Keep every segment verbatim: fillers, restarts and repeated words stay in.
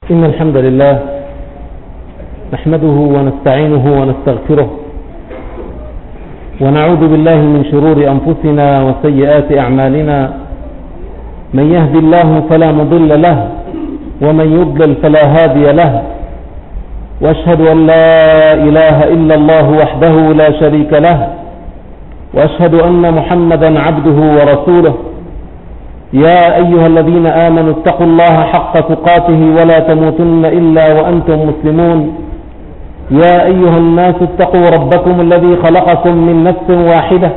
إن الحمد لله نحمده ونستعينه ونستغفره ونعوذ بالله من شرور أنفسنا وسيئات أعمالنا. من يهدي الله فلا مضل له ومن يضلل فلا هادي له، وأشهد أن لا إله إلا الله وحده لا شريك له، وأشهد أن محمدا عبده ورسوله. يا أيها الذين آمنوا اتقوا الله حق تقاته ولا تموتن إلا وأنتم مسلمون. يا أيها الناس اتقوا ربكم الذي خلقكم من نفس واحدة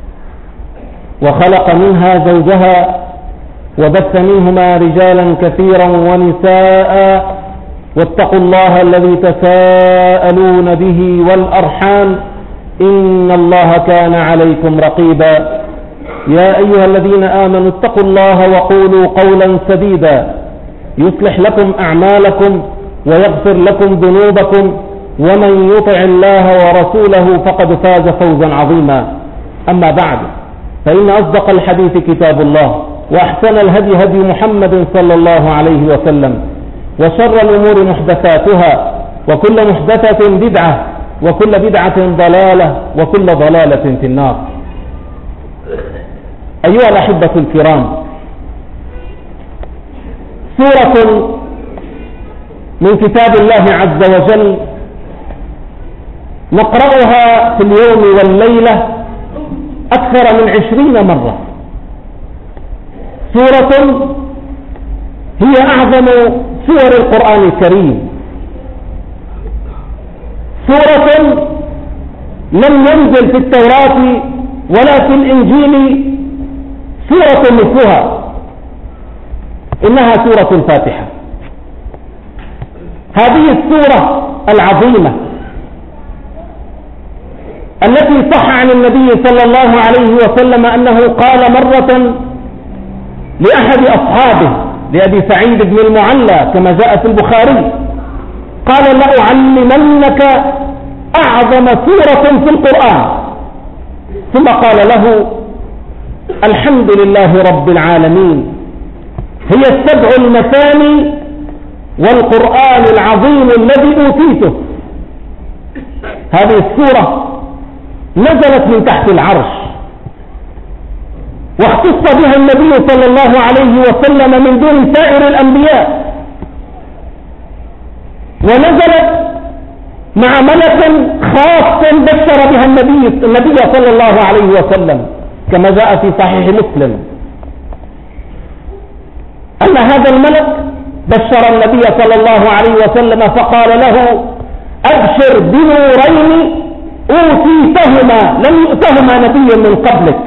وخلق منها زوجها وبث منهما رجالا كثيرا ونساء، واتقوا الله الذي تساءلون به والأرحام إن الله كان عليكم رقيبا. يا أيها الذين آمنوا اتقوا الله وقولوا قولا سديدا يصلح لكم أعمالكم ويغفر لكم ذنوبكم، ومن يطع الله ورسوله فقد فاز فوزا عظيما. أما بعد، فإن أصدق الحديث كتاب الله، وأحسن الهدي هدي محمد صلى الله عليه وسلم، وشر الأمور محدثاتها، وكل محدثة بدعة، وكل بدعة ضلالة، وكل ضلالة في النار. أيها الأحبة الكرام، سورة من كتاب الله عز وجل نقرأها في اليوم والليلة أكثر من عشرين مرة. سورة هي أعظم سور القرآن الكريم، سورة لم ينزل في التوراة ولا في الإنجيل سورة مثلها، إنها سورة الفاتحة. هذه السورة العظيمة التي صح عن النبي صلى الله عليه وسلم أنه قال مرة لأحد أصحابه لأبي سعيد بن المعلى كما جاء في البخاري، قال: لأعلمنك أعظم سورة في القرآن. ثم قال له: الحمد لله رب العالمين، هي السبع المثاني والقرآن العظيم الذي أوتيته. هذه السورة نزلت من تحت العرش، واختص بها النبي صلى الله عليه وسلم من دون سائر الأنبياء، ونزلت مع ملك خاص بشر بها النبي, النبي صلى الله عليه وسلم كما جاء في صحيح مسلم أن هذا الملك بشر النبي صلى الله عليه وسلم فقال له: أبشر بنورين أوتيتهما لم يؤتهما نبي من قبلك،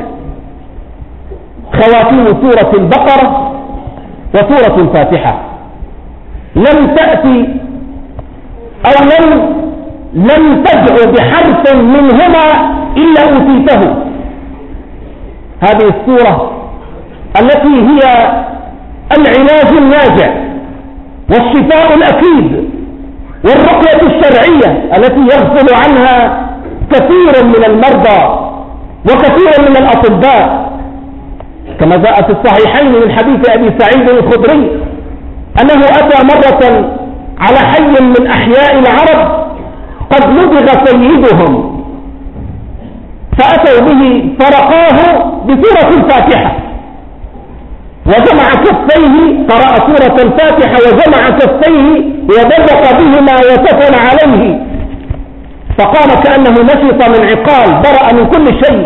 خواتيم سورة البقرة وسورة الفاتحة. لم تأتي أو لم لم تدع بحرف منهما إلا أوتيته. هذه السورة التي هي العلاج الناجع والشفاء الأكيد والرقية الشرعية التي يغفل عنها كثير من المرضى وكثير من الأطباء، كما جاء في الصحيحين من حديث أبي سعيد الخدري أنه أتى مرة على حي من أحياء العرب قد لدغ سيدهم، فأتوا به فرقاه بسورة الفاتحة، وجمع كفيه، قرأ سورة الفاتحة وجمع كفيه وبدق بهما وسفن عليه، فقام كأنه نشط من عقال، برأ من كل شيء.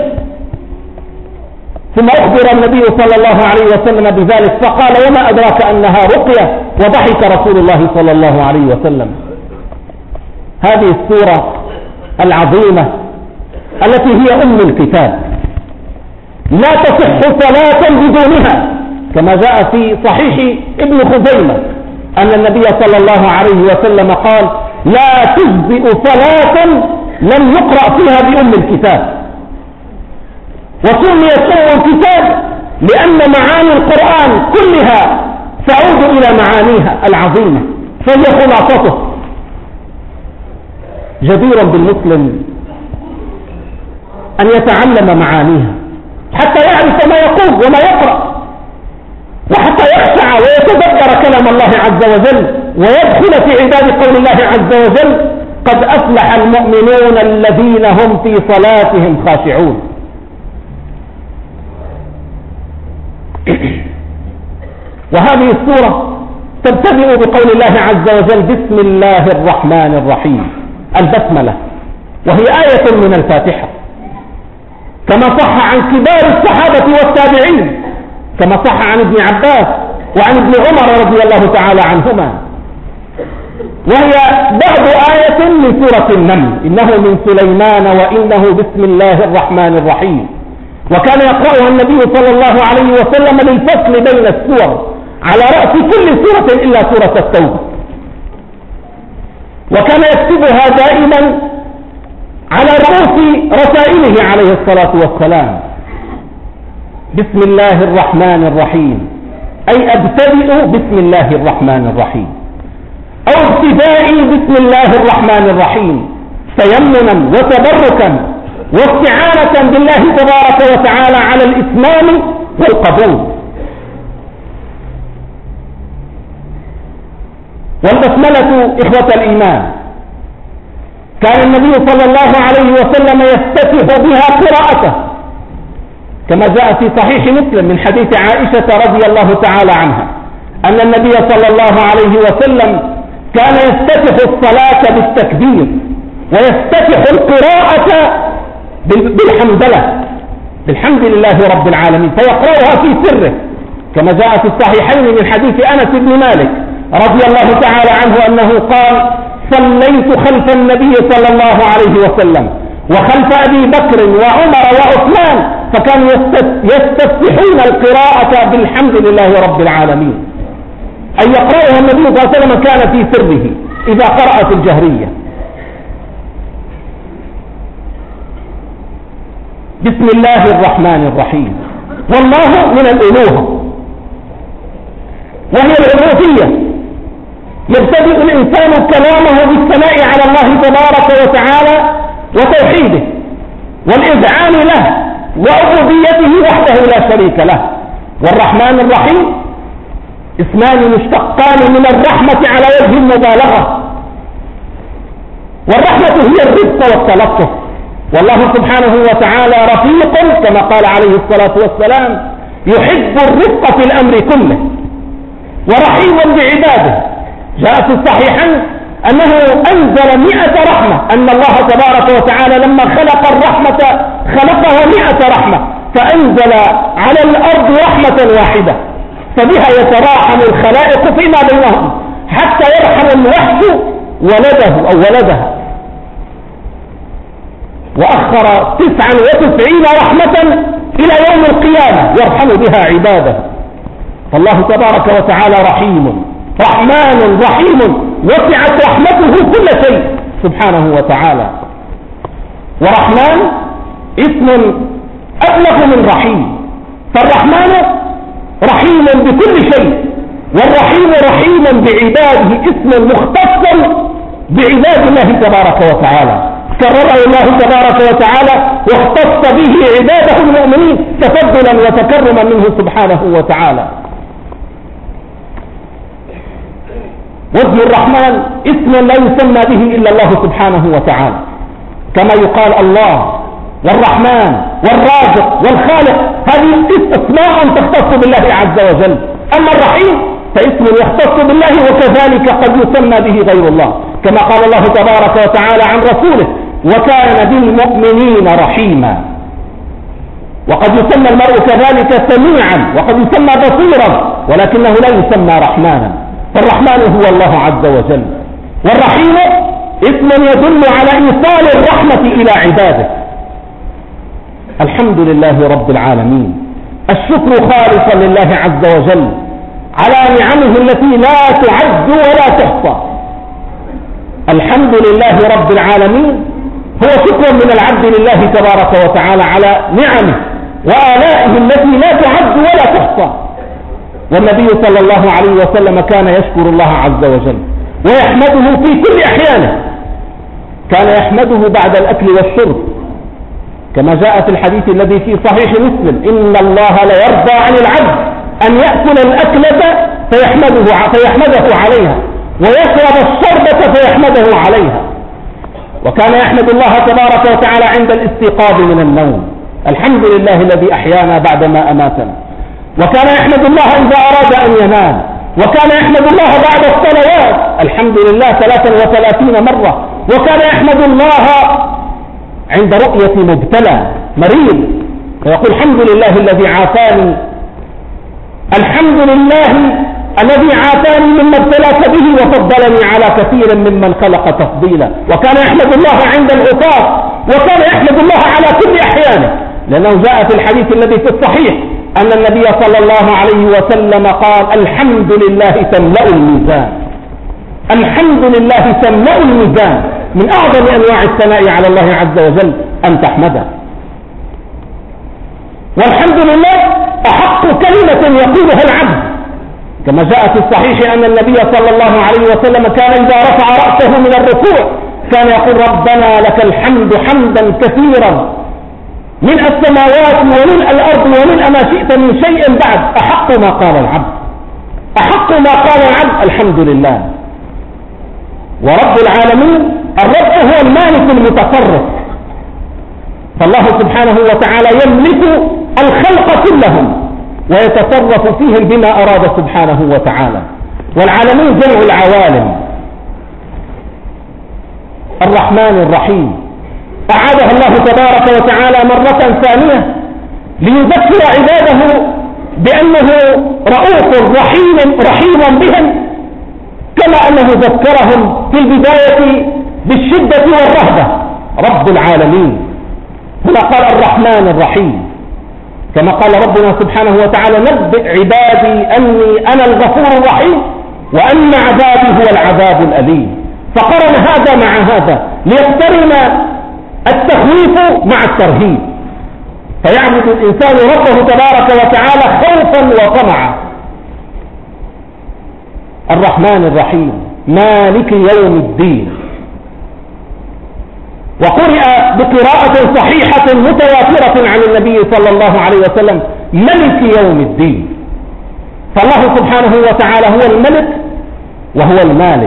ثم أخبر النبي صلى الله عليه وسلم بذلك فقال: وما أدراك أنها رقية؟ وضحك رسول الله صلى الله عليه وسلم. هذه السورة العظيمة التي هي أم الكتاب لا تصح صلاة بدونها، كما جاء في صحيح ابن خزيمة أن النبي صلى الله عليه وسلم قال: لا تجزئ صلاة لم يقرأ فيها بأم الكتاب. وسميت أم الكتاب لأن معاني القرآن كلها تعود إلى معانيها العظيمة، فهي خلاصته. جدير بالمسلم أن يتعلم معانيها حتى يعرف ما يقول وما يقرأ، وحتى يخشع ويتدبر كلام الله عز وجل ويدخل في عباد قول الله عز وجل: قد أفلح المؤمنون الذين هم في صلاتهم خاشعون. وهذه السورة تبتدئ بقول الله عز وجل: بسم الله الرحمن الرحيم، البسملة، وهي آية من الفاتحة، كما صح عن كبار الصحابة والتابعين، كما صح عن ابن عباس وعن ابن عمر رضي الله تعالى عنهما. وهي بعض آية من سورة النمل: إنه من سليمان وإنه بسم الله الرحمن الرحيم. وكان يقرأها النبي صلى الله عليه وسلم للفصل بين السور على رأس كل سورة إلا سورة التوبة، وكان يكتبها دائما على رؤوس رسائله عليه الصلاة والسلام: بسم الله الرحمن الرحيم، أي أبتدئ بسم الله الرحمن الرحيم، أو ابتدائي بسم الله الرحمن الرحيم، تيمنا وتبركا واستعانة بالله تبارك وتعالى على الإتمام والقبول. والبسملة إخوة الإيمان كان النبي صلى الله عليه وسلم يفتتح بها قراءته، كما جاء في صحيح مسلم من حديث عائشة رضي الله تعالى عنها أن النبي صلى الله عليه وسلم كان يفتتح الصلاة بالتكبير ويفتتح القراءة بالحمدلة، بالحمد لله رب العالمين، فيقرأها في سره، كما جاء في الصحيحين من حديث أنس بن مالك رضي الله تعالى عنه أنه قال: صليت خلف النبي صلى الله عليه وسلم وخلف أبي بكر وعمر وعثمان، فكانوا يستفتحون القراءة بالحمد لله رب العالمين، أي يقرأها النبي صلى الله عليه وسلم كان في سره إذا قرأ في الجهرية. بسم الله الرحمن الرحيم، والله من الألوهة وهي العبودية، يبتدئ الإنسان كلامه بالثناء على الله تبارك وتعالى وتوحيده والإذعان له وعبوديته وحده لا شريك له. والرحمن الرحيم اسمان مشتقان من الرحمة على وجه المبالغة، والرحمة هي الرفق والتلطف، والله سبحانه وتعالى رفيق كما قال عليه الصلاة والسلام: يحب الرفق في الأمر كله، ورحيم بعباده. جاء في الصحيحين أنه أنزل مئة رحمة، أن الله تبارك وتعالى لما خلق الرحمة خلقها مئة رحمة، فأنزل على الأرض رحمة واحدة، فبها يتراحم الخلائق فيما بينهم حتى يرحم الوحش ولده أو ولدها، وأخر تسعا وتسعين رحمة إلى يوم القيامة يرحم بها عباده. فالله تبارك وتعالى رحيم رحمن رحيم، وسعت رحمته كل شيء سبحانه وتعالى. ورحمن اسم أبلغ من رحيم، فالرحمن رحيم بكل شيء، والرحيم رحيم بعباده، اسم مختص بعباد الله تبارك وتعالى كرره الله تبارك وتعالى واختص به عباده المؤمنين تفضلا وتكرما منه سبحانه وتعالى. واسم الرحمن اسم لا يسمى به إلا الله سبحانه وتعالى، كما يقال الله والرحمن والرازق والخالق، هذه اسماء تختص بالله عز وجل. أما الرحيم فاسم يختص بالله وكذلك قد يسمى به غير الله، كما قال الله تبارك وتعالى عن رسوله: وكان بالمؤمنين رحيما. وقد يسمى المرء كذلك سميعا، وقد يسمى بصيرا، ولكنه لا يسمى رحمانا، فالرحمن هو الله عز وجل. والرحيم اسم يدل على إيصال الرحمة إلى عباده. الحمد لله رب العالمين، الشكر خالصا لله عز وجل على نعمه التي لا تعد ولا تحصى. الحمد لله رب العالمين هو شكر من العبد لله تبارك وتعالى على نعمه وآلائه التي لا تعد ولا تحصى. والنبي صلى الله عليه وسلم كان يشكر الله عز وجل ويحمده في كل أحيانه، كان يحمده بعد الأكل والشرب، كما جاء في الحديث الذي في صحيح مسلم: إن الله لا يرضى عن العبد أن يأكل الأكلة فيحمده, فيحمده عليها، ويشرب الشربة فيحمده عليها. وكان يحمد الله تبارك وتعالى عند الاستيقاظ من النوم، الحمد لله الذي أحيانا بعدما أماتنا. وكان يحمد الله إذا أراد أن ينام. وكان يحمد الله بعد الصلوات، الحمد لله ثلاثا وثلاثين مرة. وكان يحمد الله عند رؤية مبتلى مريض ويقول الحمد لله الذي عافاني، الحمد لله الذي عافاني مما ابتلاك به وفضلني على كثير ممن خلق تفضيلا. وكان يحمد الله عند العطاس، وكان يحمد الله على كل أحيانه، لأنه جاء في الحديث الذي في الصحيح أن النبي صلى الله عليه وسلم قال الحمد لله تملأ الميزان، الحمد لله تملأ الميزان. من أعظم أنواع الثناء على الله عز وجل أن تحمده. والحمد لله أحق كلمة يقولها العبد، كما جاء في الصحيح أن النبي صلى الله عليه وسلم كان إذا رفع رأسه من الركوع كان يقول ربنا لك الحمد حمدا كثيرا من السماوات ومن الأرض ومن ما شئت من شيء بعد. أحق ما قال العبد، أحق ما قال العبد الحمد لله. ورب العالمين الرب هو المالك المتصرف، فالله سبحانه وتعالى يملك الخلق كلهم ويتصرف فيهم بما أراد سبحانه وتعالى. والعالمين جمع العوالم. الرحمن الرحيم أعادها الله تبارك وتعالى مرة ثانية ليذكر عباده بأنه رؤوف رحيم رحيم بهم، كما أنه ذكرهم في البداية بالشدة والرهبة. رب العالمين هنا قال الرحمن الرحيم، كما قال ربنا سبحانه وتعالى نبئ عبادي أني أنا الغفور الرحيم وأن عذابي هو العذاب الأليم. فقرن هذا مع هذا ليقترن التخويف مع الترهيب، فيعبد الإنسان ربه تبارك وتعالى خوفا وطمعا. الرحمن الرحيم مالك يوم الدين. وقرئ بقراءة صحيحة متواترة عن النبي صلى الله عليه وسلم ملك يوم الدين. فالله سبحانه وتعالى هو الملك وهو المالك.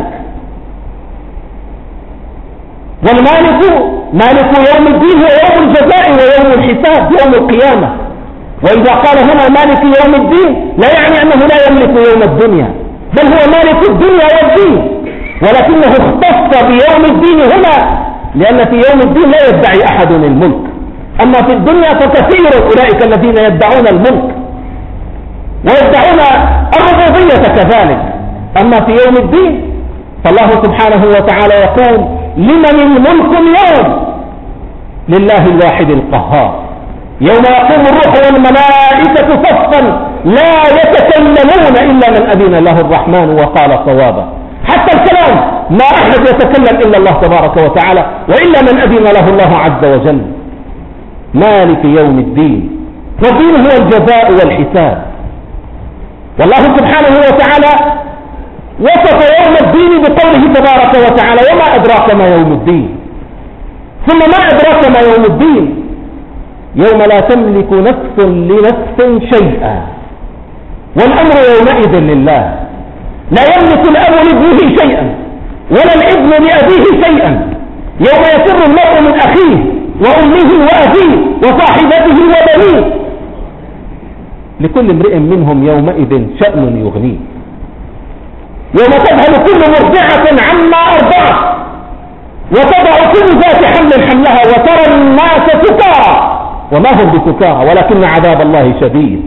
والمالك مالك يوم الدين هو يوم الجزاء ويوم الحساب يوم القيامة. وإذا قال هنا مالك يوم الدين لا يعني أنه لا يملك يوم الدنيا، بل هو مالك الدنيا والدين، ولكنه اختص بيوم الدين هنا لأن في يوم الدين لا يدعي أحد الملك. أما في الدنيا فكثير أولئك الذين يدعون الملك ويدعون الربوبية كذلك. أما في يوم الدين فالله سبحانه وتعالى يقول لمن الملك اليوم؟ لله الواحد القهار. يوم يقوم الروح والملائكة صفا لا يتكلمون إلا من أذن له الرحمن وقال صوابا. حتى الكلام ما أحد يتكلم إلا الله تبارك وتعالى وإلا من أذن له الله عز وجل. مالك يوم الدين، والدين هو الجزاء والحساب. والله سبحانه وتعالى وصف يوم الدين بقوله تبارك وتعالى وما أدراك ما يوم الدين. ثم ما أدراك ما يوم الدين؟ يوم لا تملك نفس لنفس شيئا والأمر يومئذ لله. لا يملك الأب لابنه شيئا ولا الابن لأبيه شيئا. يوم يفر المرء من أخيه وأمه وأبيه وصاحبته وبنيه لكل امرئ منهم يومئذ شأن يغنيه. يوم تذهل كل مرضعة عما أرضعت وتضع كل ذات حمل حملها وترى الناس سكارى وما هم بسكارى ولكن عذاب الله شديد.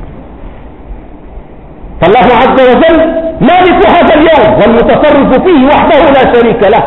فالله عز وجل مالك هذا اليوم والمتصرف فيه وحده لا شريك له.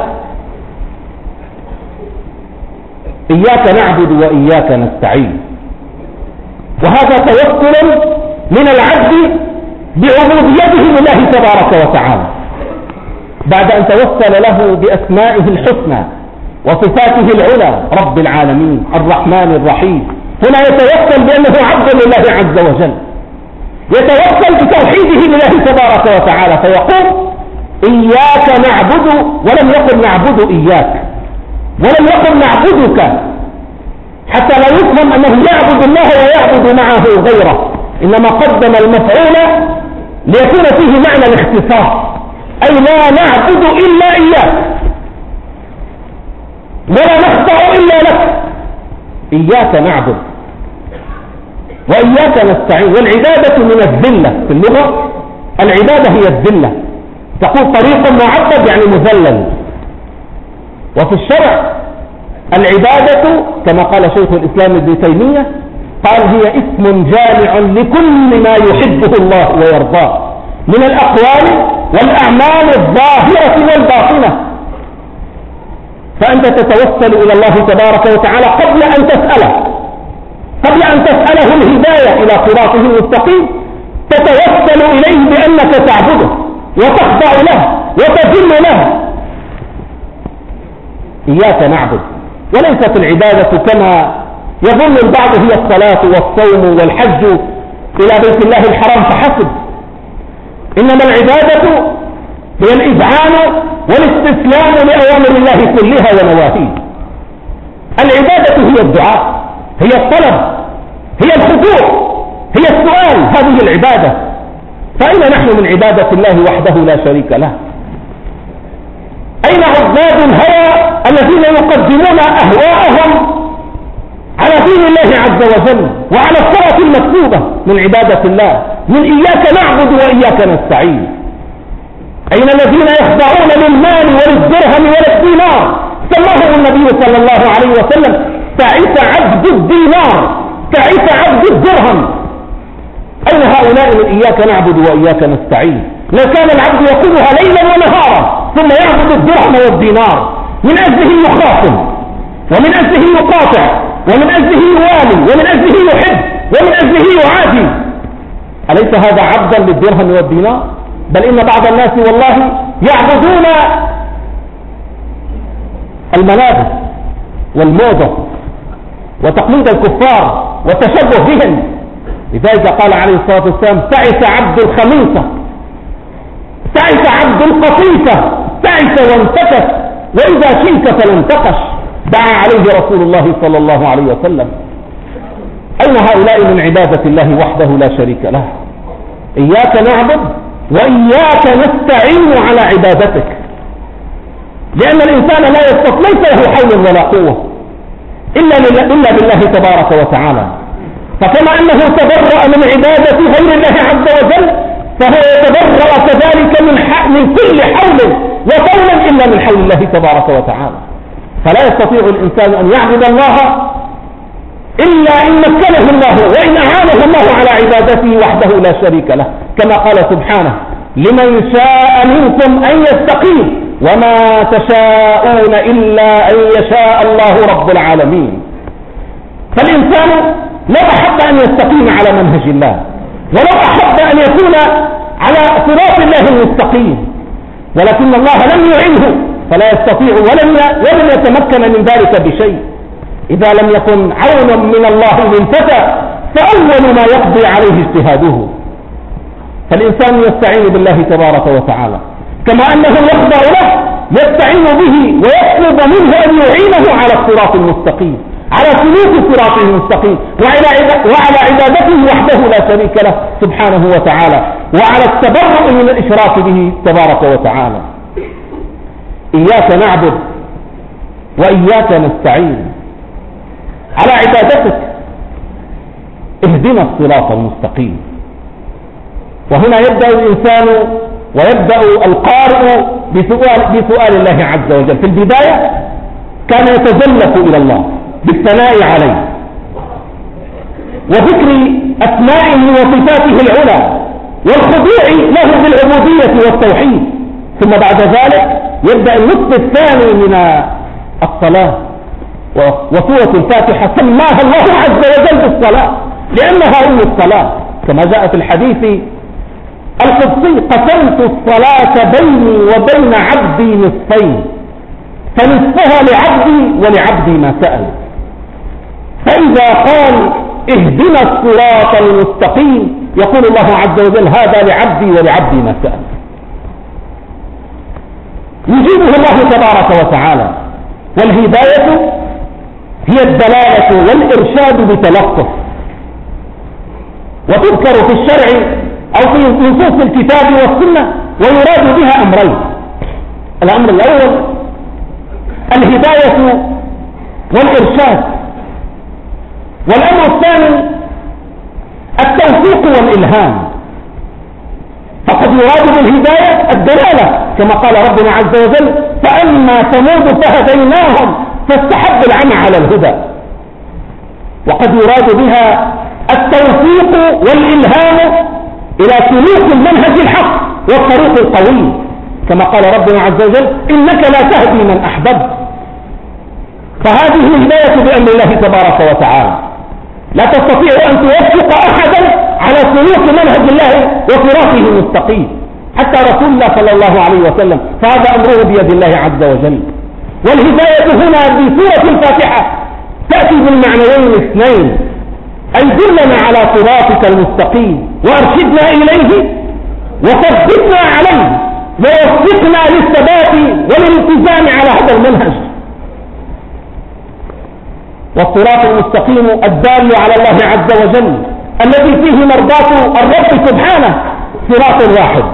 إياك نعبد وإياك نستعين، وهذا توكل من العبد بعبوديته لله تبارك وتعالى بعد أن توسل له بأسمائه الحسنى وصفاته العلى رب العالمين الرحمن الرحيم. هنا يتوكل بأنه عبد لله عز وجل، يتوكل بتوحيده لله تبارك وتعالى فيقول إياك نعبد، ولم يقل نعبد إياك ولم يقل نعبدك حتى لا يفهم أنه يعبد الله ويعبد معه غيره، إنما قدم المفعول ليكون فيه معنى الاختصاص أي لا نعبد إلا إياك ولا نخضع إلا لك. إياك نعبد وإياك نستعين. والعبادة من الذلة في اللغة، العبادة هي الذلة. تقول طريق معبد يعني مذلل. وفي الشرع العبادة كما قال شيخ الإسلام ابن تيمية قال هي اسم جامع لكل ما يحبه الله ويرضاه من الأقوال والأعمال الظاهرة والباطنة. فأنت تتوسل إلى الله تبارك وتعالى قبل أن تسأله قبل أن تسأله الهداية إلى صراطه المستقيم، تتوسل إليه بأنك تعبده وتخضع له وتذل له. إياك نعبد. وليست العبادة كما يظن البعض هي الصلاة والصوم والحج إلى بيت الله الحرام فحسب، إنما العبادة هي الإذعان والاستسلام لأوامر الله كلها ونواهيه. العبادة هي الدعاء، هي الطلب، هي الخضوع، هي السؤال. هذه العبادة. فأين نحن من عبادة الله وحده لا شريك له؟ أين عباد الهوى الذين يقدمون أهواءهم على دين الله عز وجل وعلى الصلاة المكتوبة من عبادة الله، من إياك نعبد وإياك نستعين؟ أين الذين يخضعون للمال وللدرهم وللدينار؟ سماهم النبي صلى الله عليه وسلم تعس عبد الدينار، تعس عبد الدرهم. أين هؤلاء من إياك نعبد وإياك نستعين؟ لو كان العبد يقولها ليلا ونهارا ثم يعبد الدرهم والدينار، من أجله يخاصم ومن أجله يقاطع ومن أجله يوالي ومن أجله يحب ومن أجله يعادي، أليس هذا عبدا للدرهم والدينار؟ بل إن بعض الناس والله يعبدون الملابس والموضة وتقليد الكفار والتشبه بهم. لذلك قال عليه الصلاة والسلام تعس عبد الخميصة، تعس عبد القطيفة، تعس وانتكس، وإذا شيك فلانتقش. دعا عليه رسول الله صلى الله عليه وسلم. أين هؤلاء من عبادة الله وحده لا شريك له؟ إياك نعبد وإياك نستعين على عبادتك، لأن الإنسان لا يستطيع، ليس له حول ولا قوة إلا, إلا بالله تبارك وتعالى. فكما أنه تبرأ من عبادة غير الله عز وجل، فهو يتبرأ كذلك من, من كل حول وقول إلا من حول الله تبارك وتعالى. فلا يستطيع الإنسان أن يعبد الله إلا إن مكنه الله وإن أعانه الله على عبادته وحده لا شريك له، كما قال سبحانه لمن شاء منكم أن يستقيم وما تشاءون إلا أن يشاء الله رب العالمين. فالإنسان لو أحب أن يستقيم على منهج الله، ولو أحب أن يكون على صراط الله المستقيم، ولكن الله لم يعنه فلا يستطيع ولم ولم يتمكن من ذلك بشيء. إذا لم يكن عون من الله للفتى فأول ما يقضي عليه اجتهاده. فالإنسان يستعين بالله تبارك وتعالى، كما أنه يخضع له يستعين به ويطلب منه أن يعينه على الصراط المستقيم، على سلوك صراطه المستقيم، وعلى عبادته وحده لا شريك له سبحانه وتعالى، وعلى التبرؤ من الإشراك به تبارك وتعالى. إياك نعبد وإياك نستعين على عبادتك، اهدنا الصراط المستقيم. وهنا يبدأ الإنسان ويبدأ القارئ بسؤال, بسؤال الله عز وجل. في البداية كان يتزلف إلى الله بالثناء عليه وذكر أسمائه وصفاته العلى والخضوع له بالعبودية والتوحيد. ثم بعد ذلك يبدأ النصف الثاني من الصلاة، وسورة الفاتحة سماها الله عز وجل بالصلاة لأنها أم الصلاة، كما جاء في الحديث القدسي قسمت الصلاة بيني وبين عبدي نصفين فنصفها لعبدي ولعبدي ما سأل. فإذا قال اهدنا الصراط المستقيم يقول الله عز وجل هذا لعبدي ولعبدي ما سأل، يجيبه الله تبارك وتعالى. والهداية هي الدلالة والإرشاد بتلطف، وتذكر في الشرع أو في نصوص الكتاب والسنة ويراد بها أمرين. الأمر الأول الهداية والإرشاد، والأمر الثاني التوفيق والإلهام. فقد يراد بالهداية الدلالة كما قال ربنا عز وجل: فأما ثمود فهديناهم فاستحبوا العمى على الهدى. وقد يراد بها التوفيق والإلهام إلى سلوك المنهج الحق والطريق القوي كما قال ربنا عز وجل: إنك لا تهدي من أحببت. فهذه الهداية بأمر الله تبارك وتعالى، لا تستطيع أن توفق أحدا على سلوك منهج الله وصراطه المستقيم حتى رسول الله صلى الله عليه وسلم، فهذا أمره بيد الله عز وجل. والهداية هنا في سورة الفاتحة تأتي بالمعنيين الاثنين: أي دلنا على صراطك المستقيم وأرشدنا إليه وثبتنا عليه ووفقنا للثبات وللالتزام على هذا المنهج. والصراط المستقيم الدال على الله عز وجل الذي فيه مرضاة الرب سبحانه صراط واحد.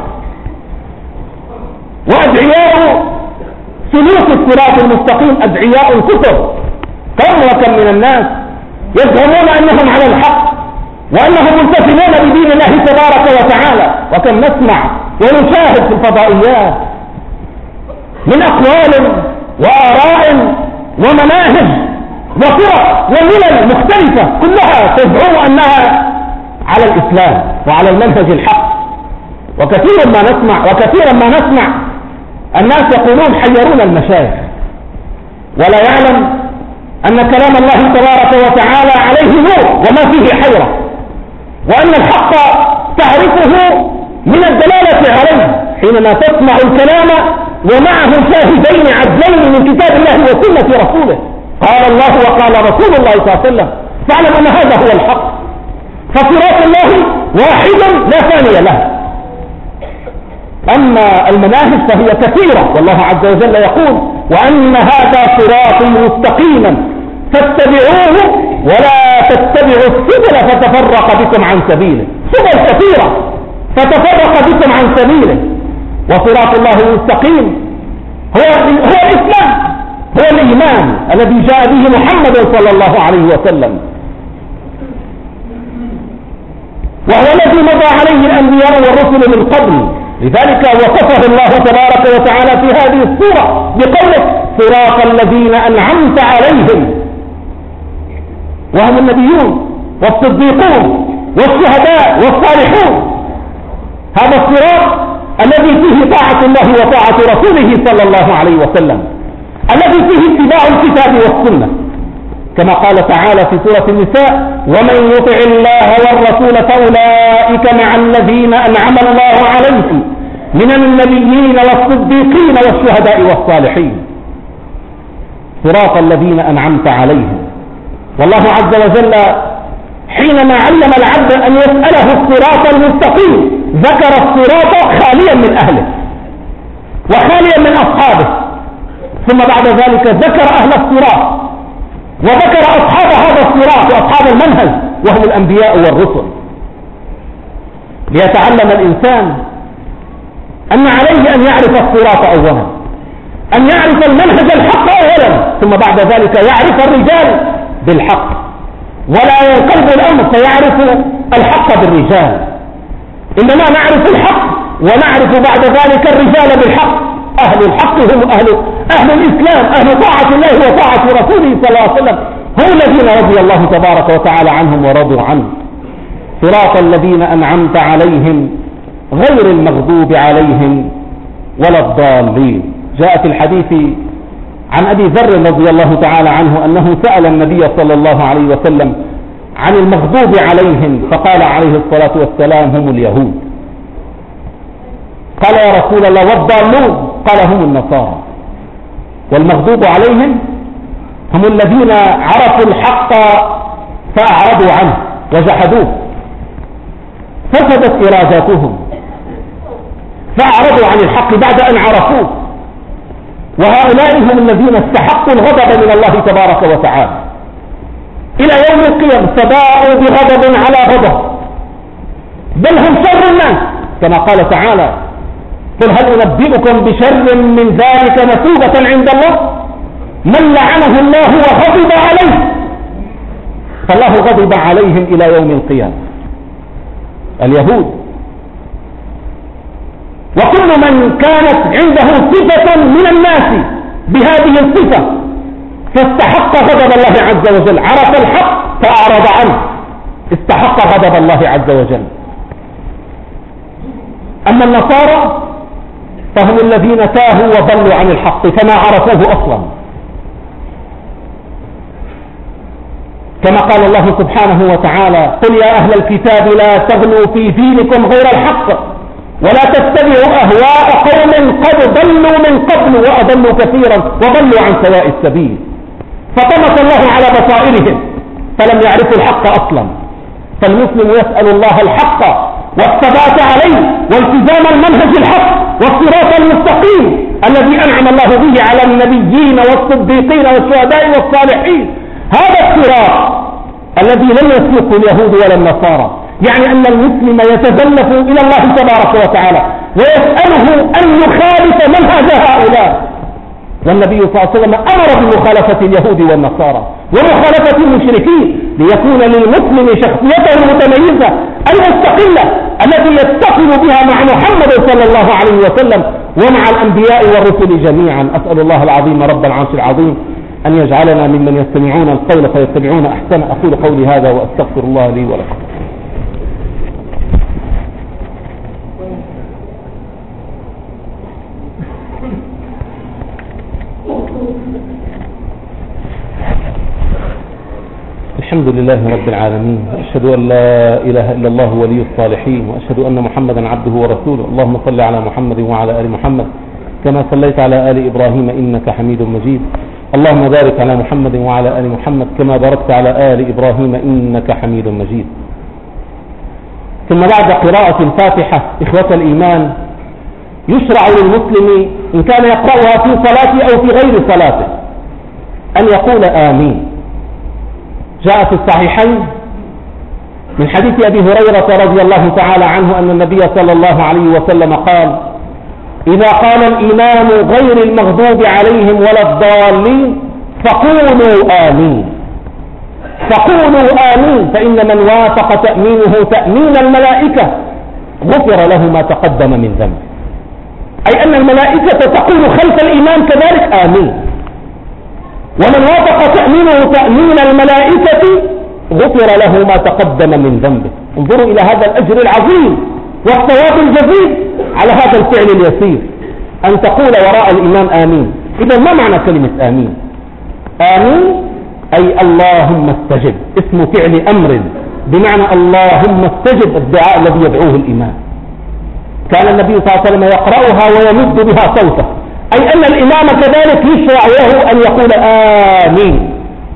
وأدعياء سلوك الصراط المستقيم أدعياء كثر، كم وكم من الناس يزعمون أنهم على الحق وأنهم ملتزمون بدين الله تبارك وتعالى، وكم نسمع ونشاهد في الفضائيات من أقوال وآراء ومناهج وفرق وملل مختلفة كلها تزعم أنها على الإسلام وعلى المنهج الحق. وكثيرا ما نسمع وكثيرا ما نسمع الناس يقولون حيرون المشايخ، ولا يعلم أن كلام الله تبارك وتعالى عليه نور وما فيه حيرة، وأن الحق تعرفه من الدلالة عليه حينما تسمع الكلام ومعه شاهدين عدلين من كتاب الله وسنة رسوله، قال الله وقال رسول الله صلى الله عليه وسلم، فاعلم أن هذا هو الحق. فصراط الله واحد لا ثاني له. أما المناهج فهي كثيرة، والله عز وجل يقول: وأن هذا صراطي مستقيما فاتبعوه ولا تتبعوا السبل فتفرق بكم عن سبيله. سبل كثيرة فتفرق بكم عن سبيله. وصراط الله المستقيم هو هو الإسلام، هو الإيمان الذي جاء به محمد صلى الله عليه وسلم، وهو الذي مضى عليه الأنبياء والرسل من قبل. لذلك وصفه الله تبارك وتعالى في هذه السورة بقوله: صراط الذين أنعمت عليهم، وهم النبيون والصديقون والشهداء والصالحون. هذا الصراط الذي فيه طاعة الله وطاعة رسوله صلى الله عليه وسلم، الذي فيه اتباع الكتاب والسنة كما قال تعالى في سورة النساء: ومن يطع الله والرسول فأولئك مع الذين أنعم الله عليهم من النبيين والصديقين والشهداء والصالحين. صراط الذين أنعمت عليهم. والله عز وجل حينما علم العبد أن يسأله الصراط المستقيم ذكر الصراط خاليا من أهله وخاليا من أصحابه، ثم بعد ذلك ذكر أهل الصراط وذكر أصحاب هذا الصراط وأصحاب المنهج وهم الأنبياء والرسل، ليتعلم الإنسان أن عليه أن يعرف الصراط أولا، أن يعرف المنهج الحق أولا، ثم بعد ذلك يعرف الرجال بالحق، ولا ينقلب الأمر فيعرف الحق بالرجال، إنما نعرف الحق ونعرف بعد ذلك الرجال بالحق. أهل الحق هم أهل, أهل الإسلام، أهل طاعة الله وطاعة رسوله صلى الله عليه وسلم، هم الذين رضي الله تبارك وتعالى عنهم ورضوا عنه. صراط الذين أنعمت عليهم غير المغضوب عليهم ولا الضالين. جاء في الحديث عن أبي ذر رضي الله تعالى عنه أنه سأل النبي صلى الله عليه وسلم عن المغضوب عليهم فقال عليه الصلاة والسلام: هم اليهود. قال: يا رسول الله والضالون؟ قال: هم النصارى. والمغضوب عليهم هم الذين عرفوا الحق فأعرضوا عنه وجحدوه فسدت إراداتهم فأعرضوا عن الحق بعد أن عرفوه، وهؤلاء هم الذين استحقوا الغضب من الله تبارك وتعالى إلى يوم القيامة، فباءوا بغضب على غضب، بل هم شر الناس كما قال تعالى: قل هل أنبئكم بشر من ذلك مثوبة عند الله من لعنه الله وغضب عليه فالله غضب عليهم إلى يوم القيامة. اليهود. وكل من كانت عنده صفة من الناس بهذه الصفة فاستحق غضب الله عز وجل، عرف الحق فأعرض عنه استحق غضب الله عز وجل. أما النصارى فهم الذين تاهوا وضلوا عن الحق فما عرفوه أصلا، كما قال الله سبحانه وتعالى قل يا أهل الكتاب لا تغلوا في دينكم غير الحق ولا تتبعوا أهواء قوم قد ضلوا من قبل وأضلوا كثيرا وضلوا عن سواء السبيل. فطمس الله على بصائرهم فلم يعرفوا الحق أصلا. فالمسلم يسأل الله الحق والثبات عليه والتزام المنهج الحق والصراط المستقيم الذي أنعم الله به على النبيين والصديقين والشهداء والصالحين. هذا الصراط الذي لم يسلكه اليهود ولا النصارى، يعني أن المسلم يتزلف إلى الله تبارك وتعالى ويسأله أن يخالف منهج هؤلاء. والنبي صلى الله عليه وسلم أمر بمخالفة اليهود والنصارى ومخالفة المشركين ليكون للمسلم شخصيته المتميزة المستقلة التي يتصل بها مع محمد صلى الله عليه وسلم ومع الأنبياء والرسل جميعا. أسأل الله العظيم رب العرش العظيم أن يجعلنا ممن يستمعون القول فيتبعون أحسن. أقول قولي هذا وأستغفر الله لي ولكم. الحمد لله رب العالمين، أشهد أن لا إله إلا الله ولي الصالحين، وأشهد أن محمدا عبده ورسوله. اللهم صل على محمد وعلى آل محمد كما صليت على آل إبراهيم إنك حميد مجيد. اللهم بارك على محمد وعلى آل محمد كما باركت على آل إبراهيم إنك حميد مجيد. ثم بعد قراءة الفاتحة إخوة الإيمان يشرع للمسلم إن كان يقرأها في صلاته أو في غير صلاته أن يقول آمين. جاء في الصحيحين من حديث أبي هريرة رضي الله تعالى عنه أن النبي صلى الله عليه وسلم قال إذا قال الإمام غير المغضوب عليهم ولا الضالين فقولوا آمين فقولوا آمين فإن من وافق تأمينه تأمين الملائكة غفر له ما تقدم من ذنبه. أي أن الملائكة تقول خلف الإمام كذلك آمين، ومن وافق تأمينه تأمين الملائكة غفر له ما تقدم من ذنبه. انظروا إلى هذا الأجر العظيم والثواب الجزيل على هذا الفعل اليسير أن تقول وراء الإمام آمين. إذا ما معنى كلمة آمين؟ آمين أي اللهم استجب، اسم فعل أمر بمعنى اللهم استجب الدعاء الذي يدعوه الإمام. كان النبي صلى الله عليه وسلم يقرأها ويمد بها صوته، أي أن الإمام كذلك يشرع له أن يقول آمين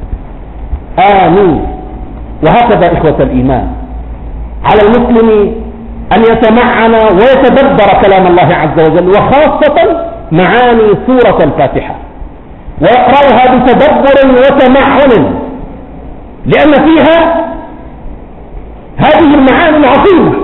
آمين. وهكذا إخوة الإيمان على المسلم أن يتمعن ويتدبر كلام الله عز وجل وخاصة معاني سورة الفاتحة ويقرأها بتدبر وتمعن، لأن فيها هذه المعاني العظيمة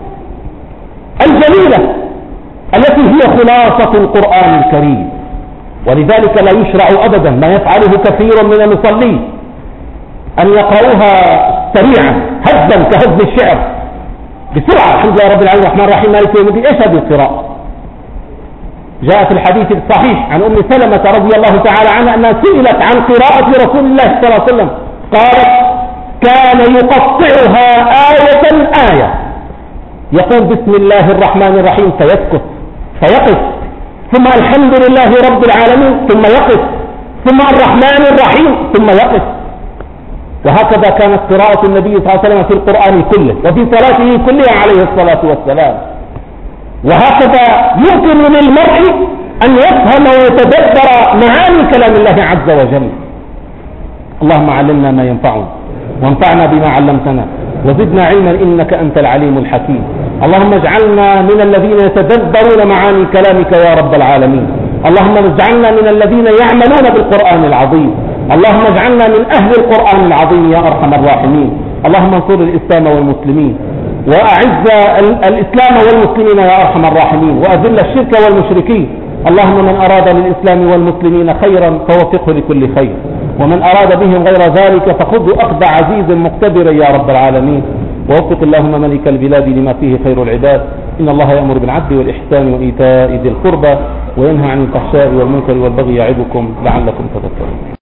الجليلة التي هي خلاصة القرآن الكريم. ولذلك لا يشرع أبدا ما يفعله كثير من المصلين أن يقرأوها سريعا هزا كهز الشعر بسرعة. الحمد لله رب العالمين الرحمن الرحيم مالك يوم الدين. ايش هذه القراءة؟ جاء في الحديث الصحيح عن أم سلمة رضي الله تعالى عنها أنها سئلت عن قراءة رسول الله صلى الله عليه وسلم قالت كان يقطعها آية آية، يقول بسم الله الرحمن الرحيم فيسكت فيقف، ثم الحمد لله رب العالمين ثم يقف، ثم الرحمن الرحيم ثم يقف. وهكذا كانت قراءة النبي صلى الله عليه وسلم في القرآن كله وفي صلاته كلها عليه الصلاة والسلام. وهكذا يمكن للمرء أن يفهم ويتدبر معاني كلام الله عز وجل. اللهم علمنا ما ينفعنا وانفعنا بما علمتنا وزدنا علما إنك أنت العليم الحكيم. اللهم اجعلنا من الذين يتدبرون معاني كلامك يا رب العالمين. اللهم اجعلنا من الذين يعملون بالقرآن العظيم. اللهم اجعلنا من أهل القرآن العظيم يا أرحم الراحمين. اللهم انصر الإسلام والمسلمين وأعز الإسلام والمسلمين يا أرحم الراحمين، وأذل الشرك والمشركين. اللهم من أراد للإسلام والمسلمين خيرا فوفقه لكل خير، ومن أراد بهم غير ذلك فخذه أخذ عزيز مقتدر يا رب العالمين. ووفق اللهم ملك البلاد لما فيه خير العباد. إن الله يأمر بالعدل والإحسان وإيتاء ذي القربى وينهى عن الفحشاء والمنكر والبغي يعظكم لعلكم تذكرون.